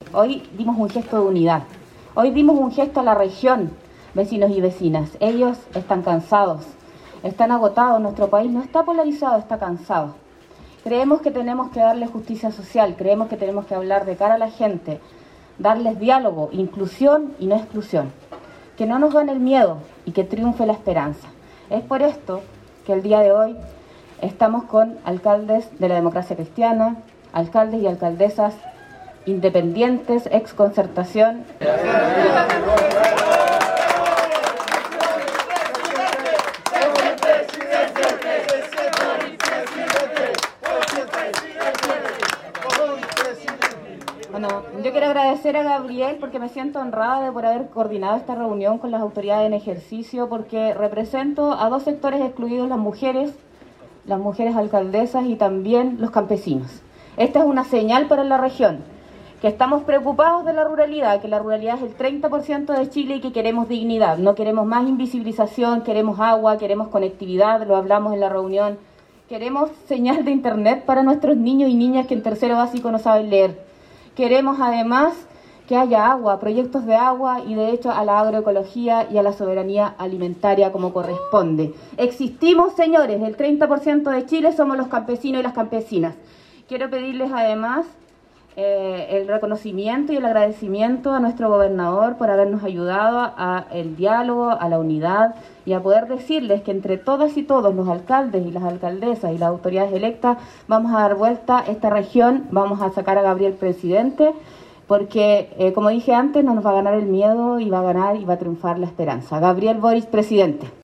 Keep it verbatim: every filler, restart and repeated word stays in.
Hoy dimos un gesto de unidad. Hoy dimos un gesto a la región, vecinos y vecinas. Ellos están cansados, están agotados. Nuestro país no está polarizado, está cansado. Creemos que tenemos que darle justicia social, creemos que tenemos que hablar de cara a la gente, darles diálogo, inclusión y no exclusión. Que no nos gane el miedo y que triunfe la esperanza. Es por esto que el día de hoy estamos con alcaldes de la democracia cristiana, alcaldes y alcaldesas independientes, ex concertación. Bueno, yo quiero agradecer a Gabriel porque me siento honrada de por haber coordinado esta reunión con las autoridades en ejercicio, porque represento a dos sectores excluidos, las mujeres, las mujeres alcaldesas y también los campesinos. Esta es una señal para la región, que estamos preocupados de la ruralidad, que la ruralidad es el treinta por ciento de Chile y que queremos dignidad, no queremos más invisibilización, queremos agua, queremos conectividad, lo hablamos en la reunión, queremos señal de internet para nuestros niños y niñas que en tercero básico no saben leer. Queremos además que haya agua, proyectos de agua y de hecho a la agroecología y a la soberanía alimentaria como corresponde. Existimos, señores, el treinta por ciento de Chile somos los campesinos y las campesinas. Quiero pedirles además eh, el reconocimiento y el agradecimiento a nuestro gobernador por habernos ayudado al diálogo, a la unidad y a poder decirles que entre todas y todos los alcaldes y las alcaldesas y las autoridades electas vamos a dar vuelta a esta región, vamos a sacar a Gabriel presidente, porque eh, como dije antes, no nos va a ganar el miedo y va a ganar y va a triunfar la esperanza. Gabriel Boric, presidente.